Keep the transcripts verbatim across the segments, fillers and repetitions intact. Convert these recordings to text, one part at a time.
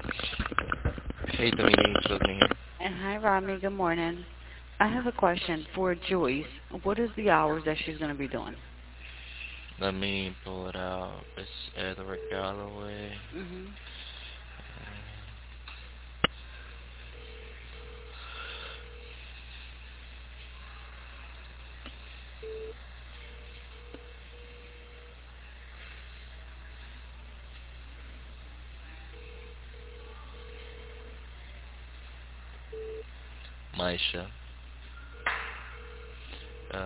Hey, Dominique, Rodney here. And hi, Rodney. Good morning. I have a question for Joyce. What is the hours that she's going to be doing? Let me pull it out. It's Edward Galloway. hmm Maisha. Uh,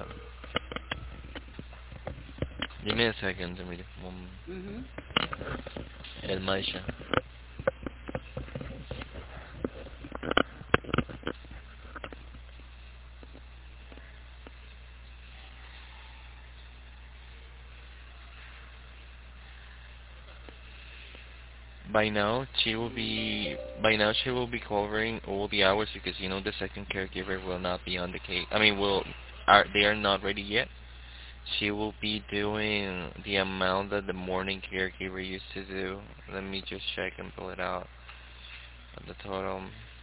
Give me a second, Dominique. Um, hmm El Maisha. By now, she will be. By now, she will be covering all the hours because you know the second caregiver will not be on the case. I mean, will are they are not ready yet. She will be doing the amount that the morning caregiver used to do. Let me just check and pull it out. The total.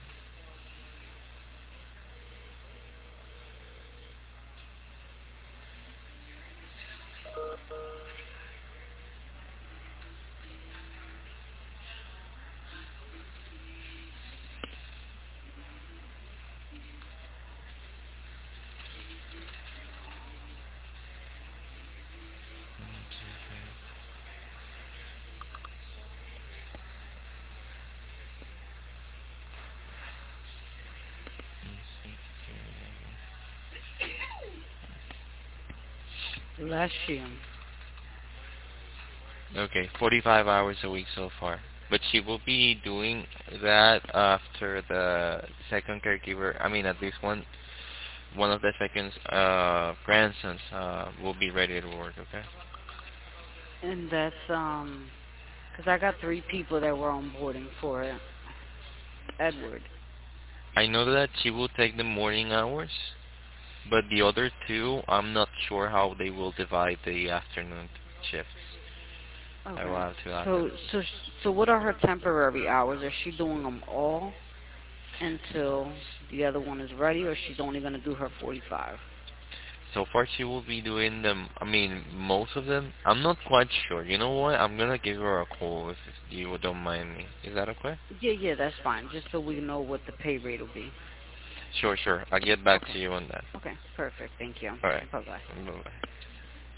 Bless you. Okay, forty-five hours a week so far. But she will be doing that after the second caregiver. I mean, at least one one of the second uh, grandsons uh, will be ready to work. Okay. And that's, um, because I got three people that were onboarding for Edward. I know that she will take the morning hours, but the other two, I'm not sure how they will divide the afternoon shifts. I will Okay. have to ask them. So, so, so what are her temporary hours? Is she doing them all until the other one is ready, or she's only going to do her forty-five? So far, she will be doing them. I mean, most of them. I'm not quite sure. You know what? I'm gonna give her a call if you don't mind me. Is that okay? Yeah, yeah, that's fine. Just so we know what the pay rate will be. Sure, sure. I'll get back Okay. to you on that. Okay. Perfect. Thank you. All right. Bye bye. Bye-bye.